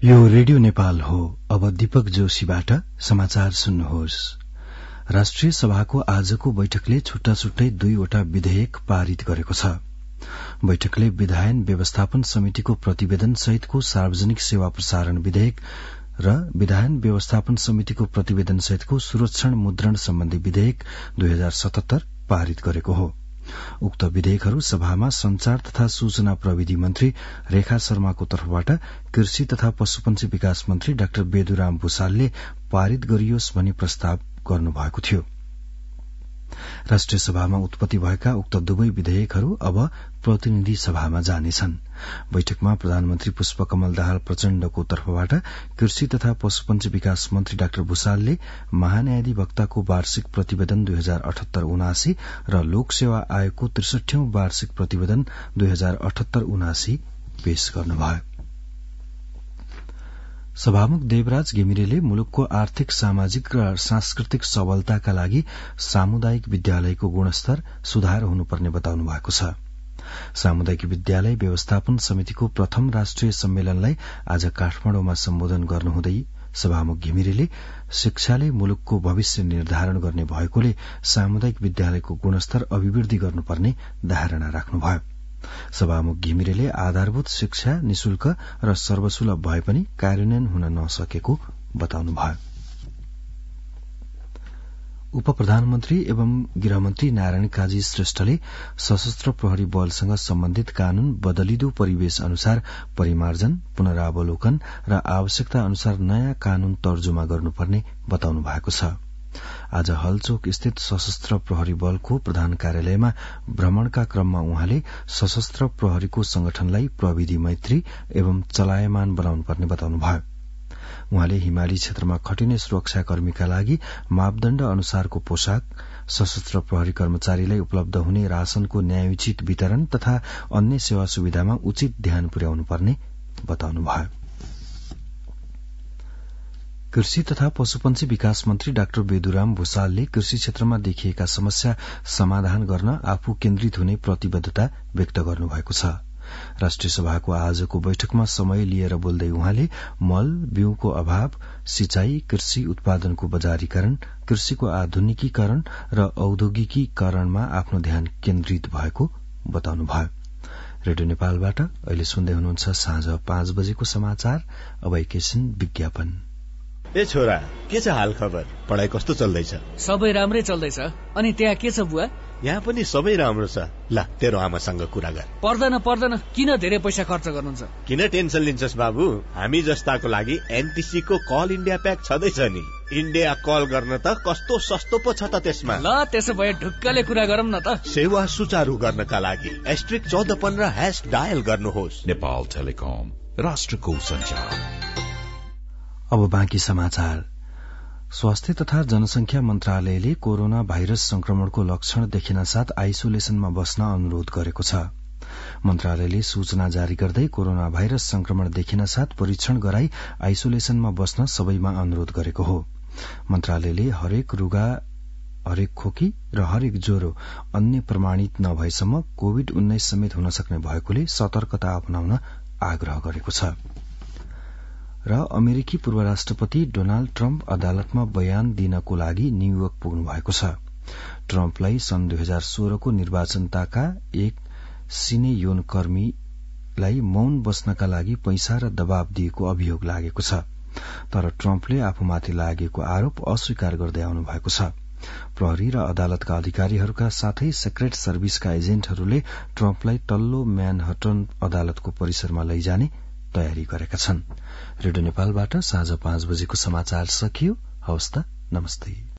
यो रेडियो नेपाल हो। अब दीपक जोशीबाट समाचार सुन्नुहोस्। राष्ट्रिय सभाको आजको बैठकले छुट्टा छुट्टै 2वटा विधेयक पारित गरेको छ। बैठकले विधायन व्यवस्थापन समितिको प्रतिवेदन सहितको सार्वजनिक सेवा प्रसारण विधेयक र विधायन व्यवस्थापन समितिको प्रतिवेदन सहितको सुरक्षण मुद्रण सम्बन्धी विधेयक 2077 पारित गरेको हो। उक्त विधेयकहरू सभामा संचार तथा सूचना प्रविधि मन्त्री रेखा शर्माको तर्फबाट कृषि तथा पशुपन्छी विकास मन्त्री डाक्टर बेदुराम भूषालले पारित गरियोस् भनी प्रस्ताव गर्नुभएको थियो। राष्ट्रिय सभामा उत्पत्ति भएका उक्त दुवै विधेयकहरू अब प्रतिनिधि सभामा जानेछन्। बैठकमा प्रधानमन्त्री पुष्पकमल दाहाल प्रचण्डको तर्फबाट कृषि तथा पशुपन्छी विकास मन्त्री डाक्टर भूषालले महान्यायाधिवक्ताको वार्षिक प्रतिवेदन 2078-79 र लोकसेवा आयोगको 63औं वार्षिक प्रतिवेदन 2078-79 पेश गर्नुभयो। सभामुख देवराज घिमिरेले मुलुकको आर्थिक सामाजिक र सांस्कृतिक सबलताका लागि सामुदायिक विद्यालयको गुणस्तर सुधार हुनुपर्ने बताउनु भएको छ। सामुदायिक विद्यालय व्यवस्थापन समितिको प्रथम राष्ट्रिय सम्मेलनलाई आज काठमाडौँमा सम्बोधन गर्नुहुँदै सभामुख घिमिरेले शिक्षाले मुलुकको भविष्य निर्धारण गर्ने भएकोले सामुदायिक विद्यालयको गुणस्तर अभिवृद्धि गर्नुपर्ने धारणा राख्नुभयो। सभामुख घिमिरेले आधारभूत शिक्षा निशुल्क र सर्वसुलभ भए पनि कार्यान्वयन हुन नसकेको बताउनुभयो। उप प्रधानमन्त्री एवं गृहमन्त्री नारायण काजी श्रेष्ठले सशस्त्र प्रहरी बलसँग सम्बन्धित कानून बदलिदो परिवेश अनुसार परिमार्जन, पुनरावलोकन र आवश्यकता अनुसार नयाँ कानून तर्जुमा गर्नुपर्ने बताउनु भएको छ। आज हलचोक स्थित सशस्त्र प्रहरी बलको प्रधान कार्यालयमा भ्रमणका क्रममा उहाँले सशस्त्र प्रहरीको संगठनलाई प्रविधि मैत्री एवं चलायमान बनाउनुपर्ने बताउनुभयो। उहाँले हिमाली क्षेत्रमा खटिने सुरक्षाकर्मीका लागि मापदण्ड अनुसारको पोशाक, सशस्त्र प्रहरी कर्मचारीलाई उपलब्ध हुने राशनको न्यायोचित वितरण तथा अन्य सेवा सुविधामा उचित ध्यान पुर्याउनुपर्ने बताउनुभयो। कृषि तथा पशुपन्छी विकास मन्त्री डाक्टर बेदुराम भूषालले कृषि क्षेत्रमा देखिएका समस्या समाधान गर्न आफू केन्द्रित हुने प्रतिबद्धता व्यक्त गर्नुभएको छ। राष्ट्रिय सभाको आजको बैठकमा समय लिएर बोल्दै उहाँले मल, बिउको अभाव, सिंचाई, कृषि उत्पादनको बजारीकरण, कृषिको आधुनिकीकरण र औद्योगिकीकरणमा आफ्नो ध्यान केन्द्रित भएको बताउनुभयो। रेडियो नेपालबाट अहिले सुन्दै हुनुहुन्छ साँझ 5 बजेको समाचार। अब एकैछिन विज्ञापन। ए छोरा, के छ हाल खबर? पढाइ कस्तो चल्दैछ? सबै राम्रै चल्दैछ। अनि त्यहाँ के छ बुवा? यहाँ पनि सबै राम्रो छ। ल, तेरो आमासँग कुरा गर। पर्दैन, किन धेरै पैसा खर्च गर्नुहुन्छ? किन टेन्सन लिन्छस् बाबु? हामी जस्ताको लागि एनटीसी को कल इन्डिया प्याक छँदैछ नि। इन्डिया कल गर्न त कस्तो सस्तो पो छ त त्यसमा। ल, त्यसो भए ढुक्कले कुरा गरौँ न त। सेवा सुचारू गर्नका लागि *1415# डायल गर्नुहोस्। नेपाल टेलिकम, राष्ट्रको सञ्चार। अब बाँकी समाचार। स्वास्थ्य तथा जनसंख्या मन्त्रालयले कोरोना भाइरस संक्रमणको लक्षण देखिन साथ आइसोलेसनमा बस्न अनुरोध गरेको छ। मन्त्रालयले सूचना जारी गर्दै कोरोना भाइरस संक्रमण देखिन साथ परीक्षण गराई आइसोलेसनमा बस्न सबैमा अनुरोध गरेको हो। मन्त्रालयले हरेक रुगा, हरेक खोकी र हरेक ज्वरो अन्य प्रमाणित नभएसम्म कोविड-19 समेत हुन सक्ने भएकोले सतर्कता अपनाउन आग्रह गरेको छ। र अमेरिकी पूर्व राष्ट्रपति डोनाल्ड ट्रम्प अदालतमा बयान दिनको लागि न्यूयोर्क पुग्नु भएको छ। ट्रम्पलाई सन् 2016 को निर्वाचनताका एक सिने यौन कर्मीलाई मौन बस्नका लागि पैसा र दबाव दिएको अभियोग लागेको छ। तर ट्रम्पले आफूमाथि लागेको आरोप अस्वीकार गर्दै आउनु भएको छ। प्रहरी र अदालतका अधिकारीहरूका साथै सेक्रेट सर्भिसका एजेन्टहरूले ट्रम्पलाई तल्लो म्यानहट्टन अदालतको परिसरमा लैजाने तयारी गरेका छन्। रेडियो नेपालबाट साँझ 5 बजेको समाचार सकियो। हवस् त, नमस्ते।